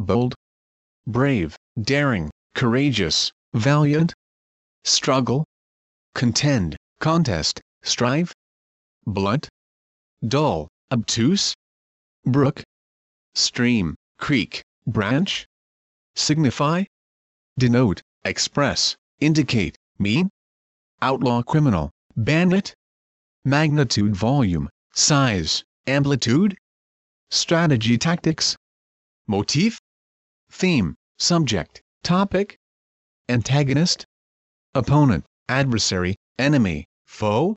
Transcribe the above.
bold, brave, daring, courageous, valiant, struggle, contend, contest, strive, blunt, dull, obtuse, brook, stream, creek, branch, signify, denote, express, indicate, mean, outlaw, criminal, bandit, magnitude, volume, size, amplitude, strategy, tactics, motif, theme, subject, topic, antagonist, opponent, adversary, enemy, foe,